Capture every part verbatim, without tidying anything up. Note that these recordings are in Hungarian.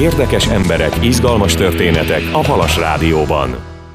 Érdekes emberek, izgalmas történetek a Halas Rádióban.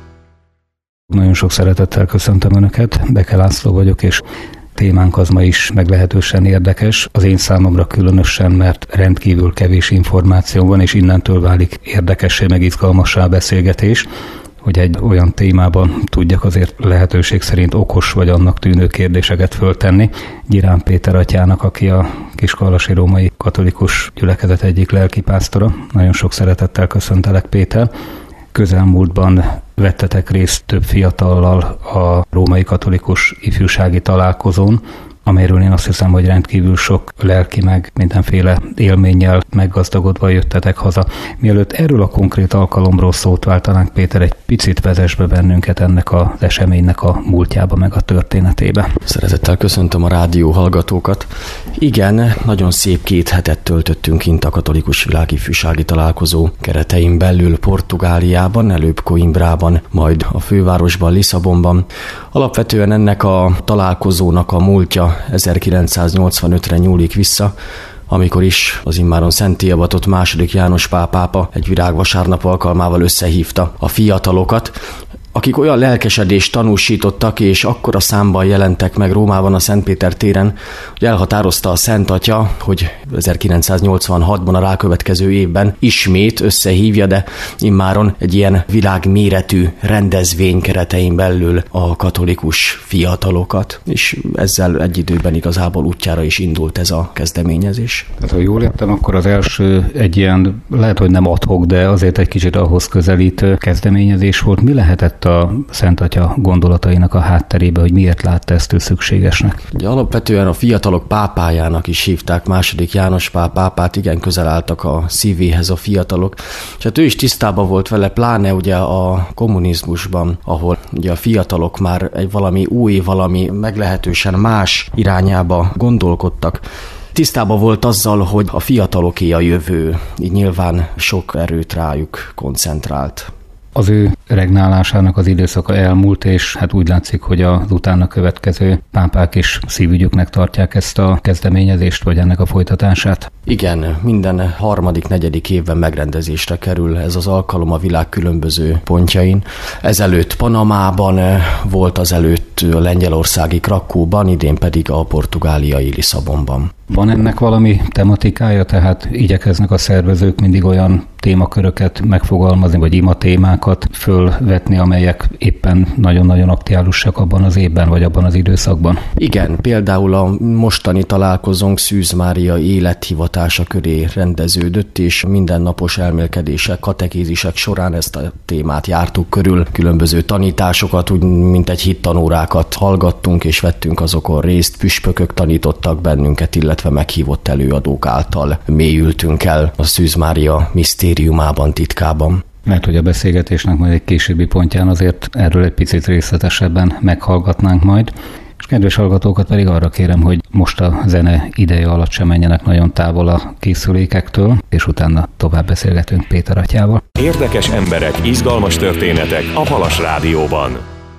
Nagyon sok szeretettel köszöntöm Önöket, Beke László vagyok, és témánk az ma is meglehetősen érdekes. Az én számomra különösen, mert rendkívül kevés információ van, és innentől válik érdekessé, meg izgalmassá a beszélgetés, hogy egy olyan témában tudjak azért lehetőség szerint okos vagy annak tűnő kérdéseket föltenni. Gyirán Péter atyának, aki a Kiskalasi Római Katolikus Gyülekezet egyik lelkipásztora. Nagyon sok szeretettel köszöntelek, Péter. Közelmúltban vettetek részt több fiatallal a Római Katolikus Ifjúsági Találkozón, amelyről én azt hiszem, hogy rendkívül sok lelki meg mindenféle élménnyel meggazdagodva jöttetek haza. Mielőtt erről a konkrét alkalomról szót váltanánk, Péter, egy picit vezess be bennünket ennek az eseménynek a múltjába, meg a történetébe. Szeretettel köszöntöm a rádió hallgatókat. Igen, nagyon szép két hetet töltöttünk kint a Katolikus Világifjúsági Találkozó keretein belül Portugáliában, előbb Coimbrában, majd a fővárosban, Lisszabonban. Alapvetően ennek a találkozónak a múltja ezerkilencszáznyolcvanötre nyúlik vissza, amikor is az immáron szentté avatott második János Pál pápa egy virágvasárnap alkalmával összehívta a fiatalokat, akik olyan lelkesedést tanúsítottak, és akkora számban jelentek meg Rómában a Szentpéter téren, hogy elhatározta a Szent Atya, hogy ezerkilencszáznyolcvanhatban, a rákövetkező évben ismét összehívja, de immáron egy ilyen világméretű rendezvény keretein belül a katolikus fiatalokat, és ezzel egy időben igazából útjára is indult ez a kezdeményezés. Tehát, ha jól értem, akkor az első egy ilyen, lehet, hogy nem ad hoc, de azért egy kicsit ahhoz közelítő kezdeményezés volt. Mi lehetett a Szent Atya gondolatainak a hátterébe, hogy miért látta ezt ő szükségesnek? Ugye alapvetően a fiatalok pápájának is hívták második János Pál pápát, igen közel álltak a szívéhez a fiatalok, és hát ő is tisztában volt vele, pláne ugye a kommunizmusban, ahol ugye a fiatalok már egy valami új, valami meglehetősen más irányába gondolkodtak. Tisztában volt azzal, hogy a fiataloké a jövő, így nyilván sok erőt rájuk koncentrált. Az ő regnálásának az időszaka elmúlt, és hát úgy látszik, hogy az utána következő pápák is szívügyüknek tartják ezt a kezdeményezést, vagy ennek a folytatását. Igen, minden harmadik, negyedik évben megrendezésre kerül ez az alkalom a világ különböző pontjain. Ezelőtt Panamában volt, azelőtt a lengyelországi Krakóban, idén pedig a portugáliai Lisszabonban. Van ennek valami tematikája, tehát igyekeznek a szervezők mindig olyan témaköröket megfogalmazni, vagy ima témákat fölvetni, amelyek éppen nagyon-nagyon aktuálisak abban az évben, vagy abban az időszakban? Igen, például a mostani találkozónk Szűz Mária élethivatása köré rendeződött, és mindennapos elmélkedések, katekézisek során ezt a témát jártuk körül. Különböző tanításokat, úgy mint egy hittanórákat hallgattunk, és vettünk azokon részt, püspökök tanítottak bennünket, illetve meghívott előadók által mélyültünk el a Szűz Mária misztériumában, titkában. Mert hogy a beszélgetésnek majd egy későbbi pontján azért erről egy picit részletesebben meghallgatnánk majd. És kedves hallgatókat pedig arra kérem, hogy most a zene ideje alatt sem menjenek nagyon távol a készülékektől, és utána tovább beszélgetünk Péter atyával. Érdekes emberek, izgalmas történetek a Halas Rádióban.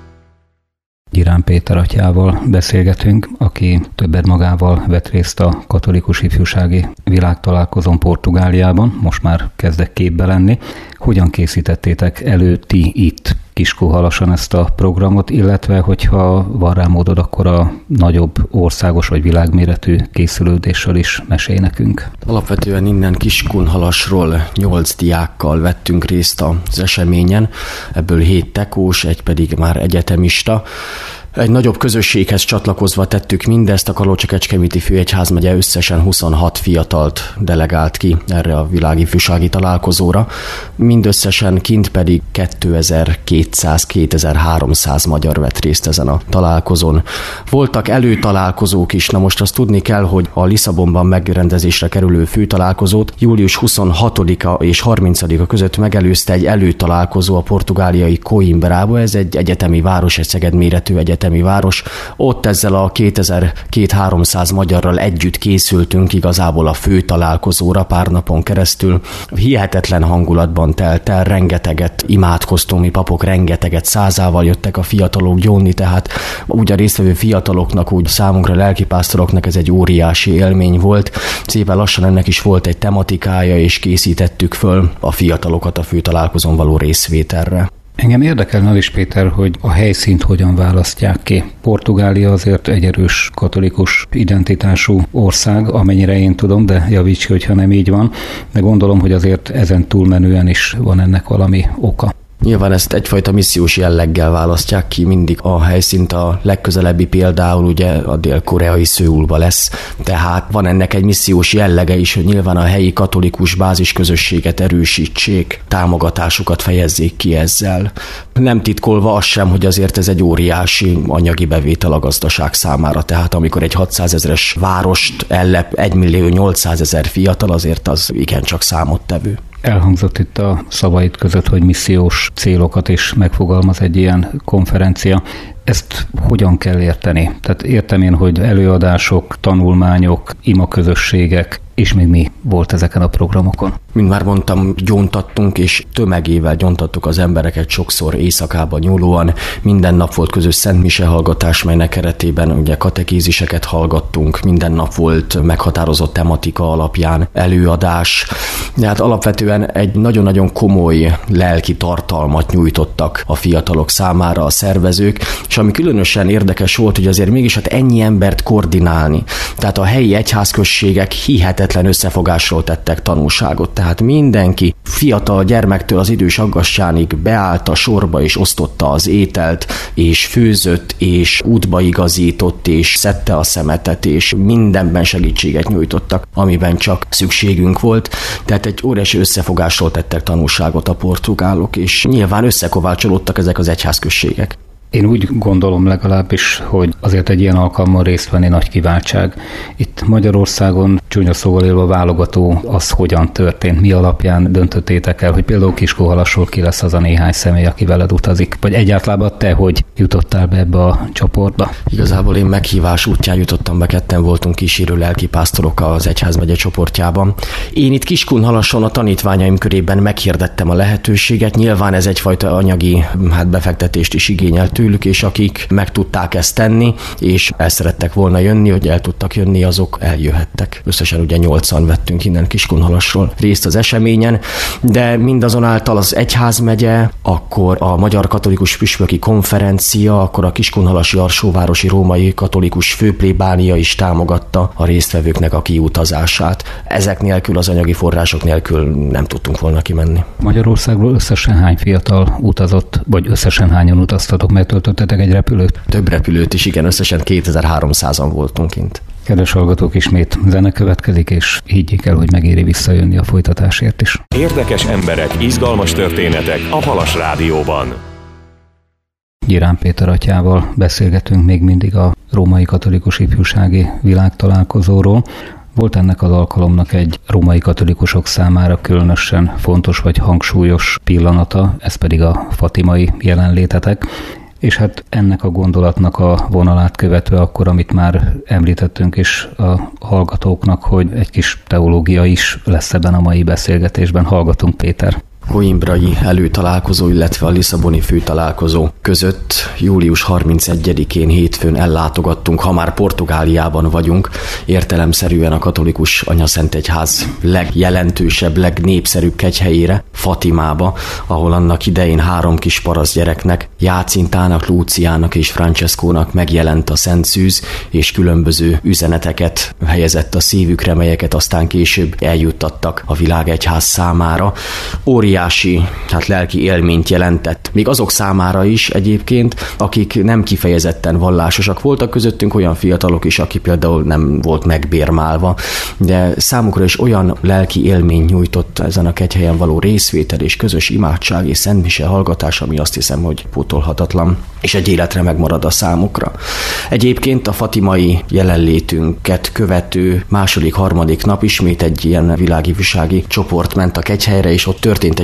Gyirán Péter atyával beszélgetünk, aki többet magával vett részt a Katolikus Ifjúsági Világtalálkozón Portugáliában, most már kezdek képbe lenni. Hogyan készítettétek elő ti itt Kiskóhalason ezt a programot, illetve hogyha van rá módod, akkor a nagyobb országos vagy világméretű készülődésről is mesélj nekünk. Alapvetően innen Kiskunhalasról nyolc diákkal vettünk részt az eseményen, ebből hét tekós, egy pedig már egyetemista. Egy nagyobb közösséghez csatlakozva tettük mindezt, a Kalocsa-Kecskeméti főegyházmegye összesen huszonhat fiatalt delegált ki erre a világifjúsági találkozóra, mindösszesen kint pedig kétezer-kétszáz-kétezer-háromszáz magyar vett részt ezen a találkozón. Voltak előtalálkozók is, na most azt tudni kell, hogy a Lisszabonban megrendezésre kerülő főtalálkozót július huszonhatodika és harmincadika között megelőzte egy előtalálkozó a portugáliai Coimbrába, ez egy egyetemi város, egy Szeged méretű egyetem, egyetemi város. Ott ezzel a kétezer-kétszáz-háromszáz magyarral együtt készültünk igazából a fő találkozóra pár napon keresztül. Hihetetlen hangulatban telt el, rengeteget imádkoztunk, mi papok rengeteget, százával jöttek a fiatalok gyónni, tehát úgy a résztvevő fiataloknak, úgy számunkra, lelkipásztoroknak ez egy óriási élmény volt. Szépen lassan ennek is volt egy tematikája, és készítettük föl a fiatalokat a főtalálkozón való részvételre. Engem érdekelne is, Péter, hogy a helyszínt hogyan választják ki. Portugália azért egy erős katolikus identitású ország, amennyire én tudom, de javíts ki, hogyha nem így van, de gondolom, hogy azért ezen túlmenően is van ennek valami oka. Nyilván ezt egyfajta missziós jelleggel választják ki mindig a helyszínt, a legközelebbi például ugye a dél-koreai Szöulba lesz, tehát van ennek egy missziós jellege is, hogy nyilván a helyi katolikus bázisközösséget erősítsék, támogatásukat fejezzék ki ezzel. Nem titkolva az sem, hogy azért ez egy óriási anyagi bevétel a gazdaság számára, tehát amikor egy hatszázezres várost ellep egymillió nyolcszázezer fiatal, azért az igencsak számottevő. Elhangzott itt a szavait között, hogy missziós célokat is megfogalmaz egy ilyen konferencia. Ezt hogyan kell érteni? Tehát értem én, hogy előadások, tanulmányok, imaközösségek, és még mi volt ezeken a programokon? Mint már mondtam, gyóntattunk, és tömegével gyóntattuk az embereket sokszor éjszakában nyúlóan. Minden nap volt közös szentmise hallgatás, melynek keretében ugye katekéziseket hallgattunk, minden nap volt meghatározott tematika alapján előadás. De hát alapvetően egy nagyon-nagyon komoly lelki tartalmat nyújtottak a fiatalok számára a szervezők, és ami különösen érdekes volt, hogy azért mégis hát ennyi embert koordinálni. Tehát a helyi egyházközségek hihetetlen összefogásról tettek tanúságot. Tehát mindenki, fiatal gyermektől az idős aggastyánig beállt a sorba és osztotta az ételt, és főzött, és útba igazított, és szedte a szemetet, és mindenben segítséget nyújtottak, amiben csak szükségünk volt. Tehát egy óriási összefogásról tettek tanúságot a portugálok, és nyilván összekovácsolódtak ezek az egyházközségek. Én úgy gondolom legalábbis, hogy azért egy ilyen alkalommal részt venni nagy kiváltság. Itt Magyarországon csúnya szóval élve válogató az hogyan történt, mi alapján döntöttétek el, hogy például Kiskóhalasról ki lesz az a néhány személy, aki veled utazik, vagy egyáltalán te hogy jutottál be ebbe a csoportba? Igazából én meghívás útján jutottam be, ketten voltunk kísérő lelkipásztorok az egyházmegye csoportjában. Én itt Kiskunhalason a tanítványaim körében meghirdettem a lehetőséget, nyilván ez egyfajta anyagi hát befektetést is igényelt tőlük, és akik meg tudták ezt tenni, és el szerettek volna jönni, hogy el tudtak jönni, azok eljöhettek. Összesen ugye nyolcan vettünk innen Kiskunhalasról részt az eseményen, de mindazonáltal az egyházmegye, akkor a Magyar Katolikus Püspöki Konferencia, akkor a Kiskunhalasi Alsóvárosi Római Katolikus Főplébánia is támogatta a résztvevőknek a kiutazását. Ezek nélkül, az anyagi források nélkül nem tudtunk volna kimenni. Magyarországról összesen hány fiatal utazott, vagy összesen hányan utaztatok, mert töltöttetek egy repülőt? Több repülőt is, igen, összesen kétezer-háromszázan voltunk kint. Kedves hallgatók, ismét zene következik, és higgyék el, hogy megéri visszajönni a folytatásért is. Érdekes emberek, izgalmas történetek a Halas Rádióban. Gyirán Péter atyával beszélgetünk még mindig a Római Katolikus Ifjúsági Világtalálkozóról. Volt ennek az alkalomnak egy római katolikusok számára különösen fontos vagy hangsúlyos pillanata, ez pedig a fatimai jelenlétetek. És hát ennek a gondolatnak a vonalát követve akkor, amit már említettünk is a hallgatóknak, hogy egy kis teológia is lesz ebben a mai beszélgetésben. Hallgatunk, Péter. Coimbrai előtalálkozó, illetve a lisszaboni főtalálkozó között július harmincegyedikén hétfőn ellátogattunk, ha már Portugáliában vagyunk, értelemszerűen a katolikus anyaszentegyház legjelentősebb, legnépszerűbb kegyhelyére, Fatimába, ahol annak idején három kis parasz gyereknek, Jácintának, Lúciának és Francescónak megjelent a Szent Szűz, és különböző üzeneteket helyezett a szívükre, melyeket aztán később eljuttattak a világegyház számára. Óriási óriási hát lelki élményt jelentett. Még azok számára is egyébként, akik nem kifejezetten vallásosak voltak, közöttünk olyan fiatalok is, aki például nem volt megbérmálva, de számukra is olyan lelki élmény nyújtott ezen a kegyhelyen való részvétel és közös imádság és szentmise hallgatás, ami azt hiszem, hogy pótolhatatlan, és egy életre megmarad a számukra. Egyébként a fatimai jelenlétünket követő második, harmadik nap ismét egy ilyen világifjúsági csoport ment a kegyhelyre, és ott történt egy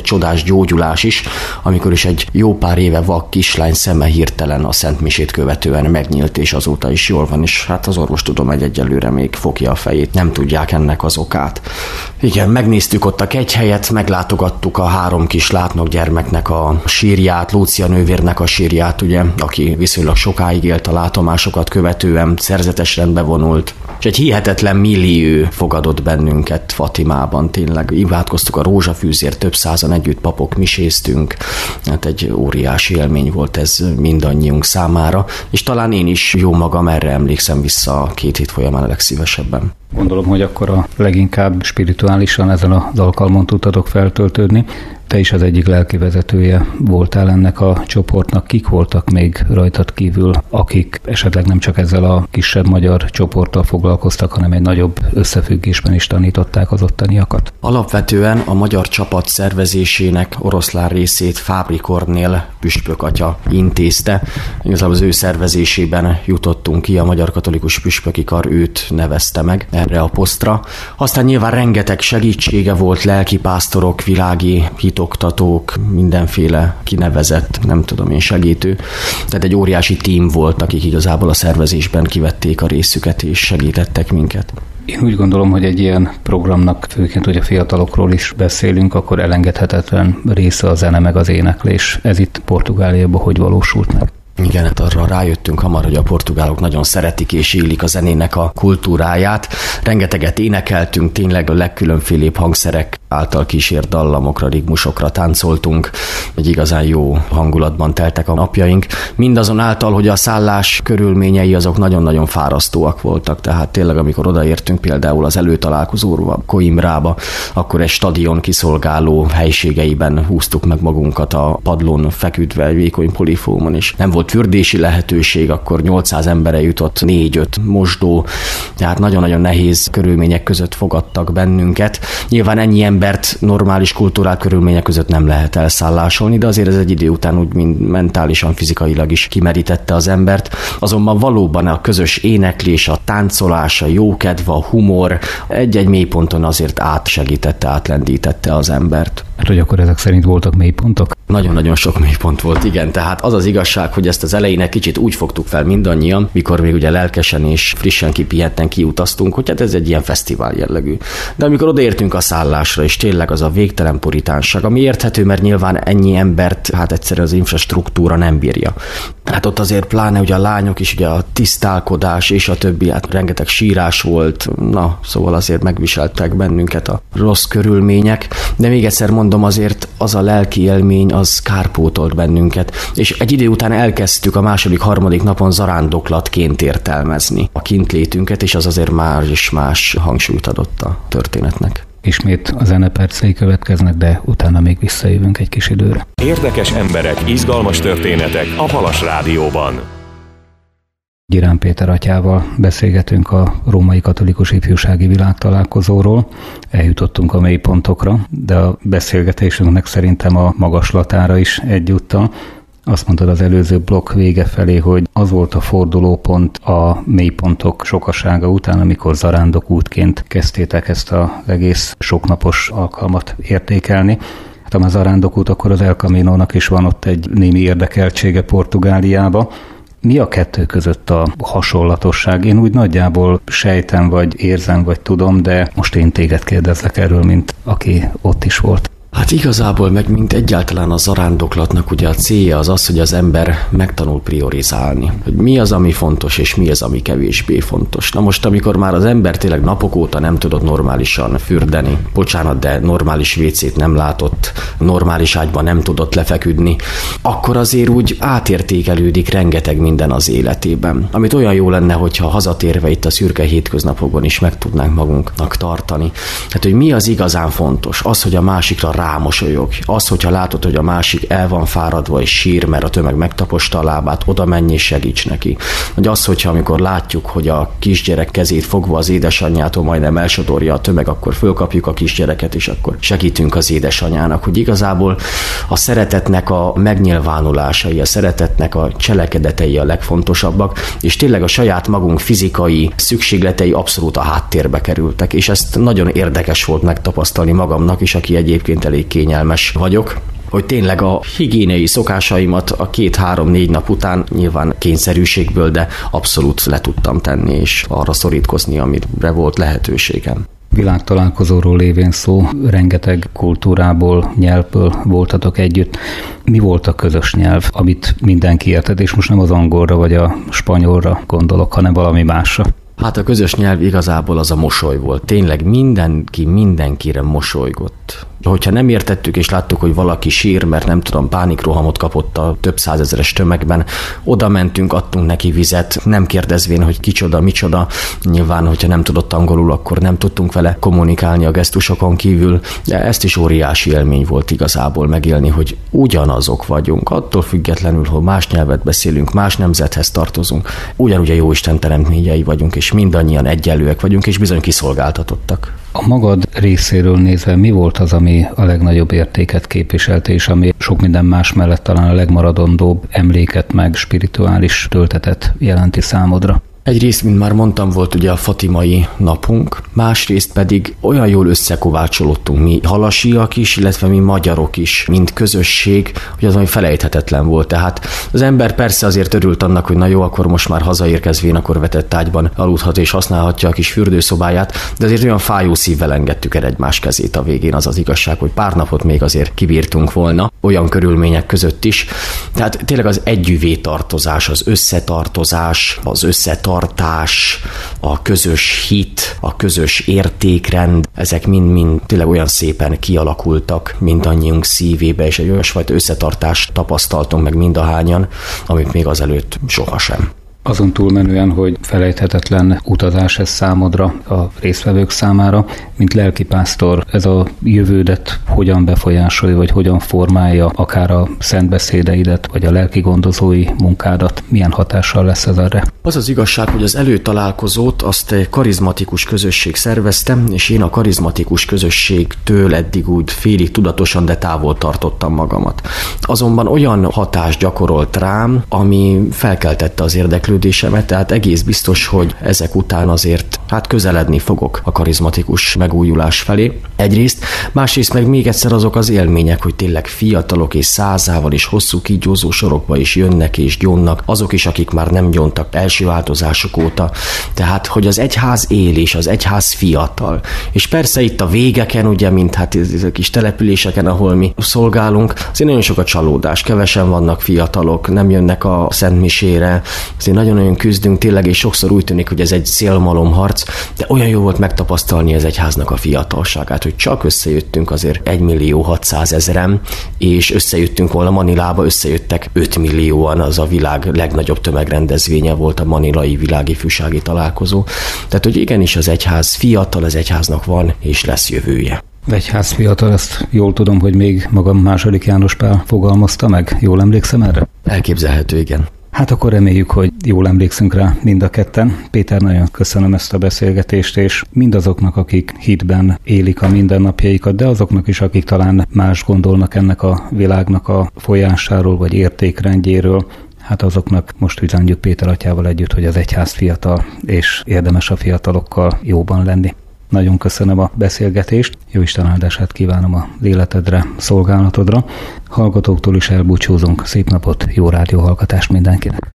egy csodás gyógyulás is, amikor is egy jó pár éve vak kislány szeme hirtelen a szentmisét követően megnyílt, és azóta is jól van, és hát az orvostudomány egyelőre még fogja a fejét, nem tudják ennek az okát. Igen, megnéztük ott a kegyhelyet, meglátogattuk a három kis látnok gyermeknek a sírját, Lúcia nővérnek a sírját, ugye, aki viszonylag sokáig élt a látomásokat követően, szerzetes rendbe vonult, és egy hihetetlen millió fogadott bennünket Fatimában, tényleg imádkoztuk a rózsafűzért, több százan együtt papok miséztünk, hát egy óriási élmény volt ez mindannyiunk számára, és talán én is jó magam erre emlékszem vissza a két hét folyamán a legszívesebben. Gondolom, hogy akkor a leginkább spirituálisan ezen az alkalmon tudtatok feltöltődni. Te is az egyik lelkivezetője voltál ennek a csoportnak. Kik voltak még rajtad kívül, akik esetleg nem csak ezzel a kisebb magyar csoporttal foglalkoztak, hanem egy nagyobb összefüggésben is tanították az ottaniakat? Alapvetően a magyar csapat szervezésének oroszlán részét Fábri Kornél püspök atya intézte. Igazából az ő szervezésében jutottunk ki, a Magyar Katolikus Püspöki Kar őt nevezte meg erre a posztra. Aztán nyilván rengeteg segítsége volt, lelkipásztorok, világi hitoktatók, mindenféle kinevezett, nem tudom én, segítő. Tehát egy óriási tím volt, akik igazából a szervezésben kivették a részüket és segítettek minket. Én úgy gondolom, hogy egy ilyen programnak, főként, hogy a fiatalokról is beszélünk, akkor elengedhetetlen része a zene meg az éneklés. Ez itt Portugáliában hogy valósult meg? Igen, hát arra rájöttünk hamar, hogy a portugálok nagyon szeretik és élik a zenének a kultúráját. Rengeteget énekeltünk, tényleg a legkülönfélébb hangszerek által kísért dallamokra, rigmusokra táncoltunk. Egy igazán jó hangulatban teltek a napjaink. Mindazonáltal, hogy a szállás körülményei azok nagyon-nagyon fárasztóak voltak. Tehát tényleg, amikor odaértünk például az előtalálkozóra, Coimbrába, akkor egy stadion kiszolgáló helységeiben húztuk meg magunkat a padlón feküdve, egy vékony polifómon, és nem volt fürdési lehetőség, akkor nyolcszáz embere jutott, négy-öt mosdó, tehát nagyon-nagyon nehéz körülmények között fogadtak bennünket. Nyilván ennyi embert normális kultúrák körülmények között nem lehet elszállásolni, de azért ez egy idő után úgy mind mentálisan, fizikailag is kimerítette az embert. Azonban valóban a közös éneklés, a táncolás, a jókedv, a humor egy-egy mélyponton azért átsegítette, átlendítette az embert. Hát, hogy akkor ezek szerint voltak mélypontok? Nagyon-nagyon sok mélypont volt, igen. Tehát az az igazság, hogy ezt az elején egy kicsit úgy fogtuk fel mindannyian, mikor még ugye lelkesen és frissen kipihenten kiutaztunk, hogy hát ez egy ilyen fesztivál jellegű. De amikor odaértünk a szállásra, és tényleg az a végtelen puritánság, ami érthető, mert nyilván ennyi embert, hát egyszerűen az infrastruktúra nem bírja. Hát ott azért pláne ugye a lányok is, ugye a tisztálkodás és a többi, hát rengeteg sírás volt, na, szóval azért megviseltek bennünket a rossz körülmények, de még egyszer mondom, azért az a lelki élmény, az kárpótolt bennünket, és egy idő után elkezdtük a második, harmadik napon zarándoklatként értelmezni a kintlétünket, és az azért más és más hangsúlyt adott a történetnek. Ismét a zenepercei következnek, de utána még visszajövünk egy kis időre. Érdekes emberek, izgalmas történetek a Halas Rádióban. Girán Péter atyával beszélgetünk a Római Katolikus Ifjúsági Világtalálkozóról. Eljutottunk a mélypontokra, de a beszélgetésünknek szerintem a magaslatára is egyúttal. Azt mondtad az előző blokk vége felé, hogy az volt a fordulópont a mélypontok sokasága után, amikor zarándok útként kezdtétek ezt az egész soknapos alkalmat értékelni. Hát a zarándok út, akkor az El Caminónak is van ott egy némi érdekeltsége Portugáliába. Mi a kettő között a hasonlatosság? Én úgy nagyjából sejtem, vagy érzem, vagy tudom, de most én téged kérdezlek erről, mint aki ott is volt. Hát igazából meg mint egyáltalán a zarándoklatnak ugye a célja az az, hogy az ember megtanul priorizálni. Hogy mi az, ami fontos, és mi az, ami kevésbé fontos. Na most, amikor már az ember tényleg napok óta nem tudott normálisan fürdeni, bocsánat, de normális vécét nem látott, normális ágyban nem tudott lefeküdni, akkor azért úgy átértékelődik rengeteg minden az életében. Amit olyan jó lenne, hogyha hazatérve itt a szürke hétköznapokban is meg tudnánk magunknak tartani. Hát, hogy mi az igazán fontos? Az, hogy a másikra rámosolyog. Az, hogyha látod, hogy a másik el van fáradva és sír, mert a tömeg megtaposta a lábát, oda menj és segíts neki. Vagy az, hogyha amikor látjuk, hogy a kisgyerek kezét fogva az édesanyjától majdnem elsodorja a tömeg, akkor fölkapjuk a kisgyereket, és akkor segítünk az édesanyjának. Hogy igazából a szeretetnek a megnyilvánulásai, a szeretetnek a cselekedetei a legfontosabbak, és tényleg a saját magunk fizikai szükségletei abszolút a háttérbe kerültek. És ezt nagyon érdekes volt megtapasztalni magamnak is, aki egyébként elég kényelmes vagyok, hogy tényleg a higiéniai szokásaimat a két-három-négy nap után nyilván kényszerűségből, de abszolút le tudtam tenni, és arra szorítkozni, amire volt lehetőségem. Világtalálkozóról lévén szó, rengeteg kultúrából, nyelvből voltatok együtt. Mi volt a közös nyelv, amit mindenki értett, és most nem az angolra vagy a spanyolra gondolok, hanem valami másra? Hát a közös nyelv igazából az a mosoly volt. Tényleg mindenki mindenkire mosolygott. Hogyha nem értettük és láttuk, hogy valaki sír, mert nem tudom, pánikrohamot kapott a több százezeres tömegben, oda mentünk, adtunk neki vizet, nem kérdezvén, hogy kicsoda, micsoda. Nyilván, hogyha nem tudott angolul, akkor nem tudtunk vele kommunikálni a gesztusokon kívül, de ezt is óriási élmény volt igazából megélni, hogy ugyanazok vagyunk, attól függetlenül, hogy más nyelvet beszélünk, más nemzethez tartozunk, ugyanúgy a Jóisten teremtményei vagyunk, és mindannyian egyenlőek vagyunk, és bizony kiszolgáltatottak. A magad részéről nézve mi volt az, ami a legnagyobb értéket képviselte, és ami sok minden más mellett talán a legmaradandóbb emléket meg spirituális töltetet jelenti számodra? Egyrészt, mint már mondtam, volt ugye a fatimai napunk, másrészt pedig olyan jól összekovácsolódtunk mi halasiak is, illetve mi magyarok is, mint közösség, hogy az, ami felejthetetlen volt. Tehát az ember persze azért örült annak, hogy na jó, akkor most már hazaérkezvén, akkor vetett ágyban aludhat és használhatja a kis fürdőszobáját, de azért olyan fájó szívvel engedtük el egymás kezét a végén, az az igazság, hogy pár napot még azért kibírtunk volna, olyan körülmények között is. Tehát tényleg az együvé tartozás, az összetartozás, az összetartozás, tartás, a közös hit, a közös értékrend, ezek mind-mind tényleg olyan szépen kialakultak mindannyiunk szívébe, és egy olyasfajta összetartást tapasztaltunk meg mindahányan, amit még azelőtt sohasem. Azon túlmenően, hogy felejthetetlen utazás ez számodra, a résztvevők számára, mint lelkipásztor, ez a jövődet hogyan befolyásolja, vagy hogyan formálja akár a szentbeszédeidet, vagy a lelki gondozói munkádat, milyen hatással lesz ez erre? Az az igazság, hogy az előtalálkozót azt egy karizmatikus közösség szervezte, és én a karizmatikus közösségtől eddig úgy félig tudatosan, de távol tartottam magamat. Azonban olyan hatást gyakorolt rám, ami felkeltette az érdeklődésemet, tehát egész biztos, hogy ezek után azért hát közeledni fogok a karizmatikus megújulás felé. Egyrészt, másrészt meg még egyszer azok az élmények, hogy tényleg fiatalok és százával és hosszú kígyózó sorokba is jönnek és gyónnak, azok is, akik már nem gyóntak első változások óta. Tehát, hogy az egyház él és az egyház fiatal. És persze itt a végeken, ugye, mint hát a kis településeken, ahol mi szolgálunk, azért nagyon sok a csalódás, kevesen vannak fiatalok, nem jönnek a szentmisére, azért nagyon-nagyon küzdünk tényleg, és sokszor úgy tűnik, hogy ez egy szélmalomharc, de olyan jó volt megtapasztalni az egyháznak a fiatalságát, hogy csak összejöttünk azért egymillió hatszázezren, és összejöttünk volna Manilába, összejöttek ötmillióan, az a világ legnagyobb tömegrendezvénye volt a manilai világi ifjúsági találkozó. Tehát, hogy igenis az egyház fiatal, az egyháznak van és lesz jövője. Egyház fiatal, ezt jól tudom, hogy még magam második János Pál fogalmazta meg. Jól emlékszem erre? Elképzelhető, igen. Hát akkor reméljük, hogy jól emlékszünk rá mind a ketten. Péter, nagyon köszönöm ezt a beszélgetést, és mindazoknak, akik hitben élik a mindennapjaikat, de azoknak is, akik talán más gondolnak ennek a világnak a folyásáról, vagy értékrendjéről, hát azoknak most üzenjük Péter atyával együtt, hogy az egyház fiatal, és érdemes a fiatalokkal jóban lenni. Nagyon köszönöm a beszélgetést, jó Isten áldását kívánom az életedre, szolgálatodra. Hallgatóktól is elbúcsúzunk, szép napot, jó rádióhallgatást mindenkinek!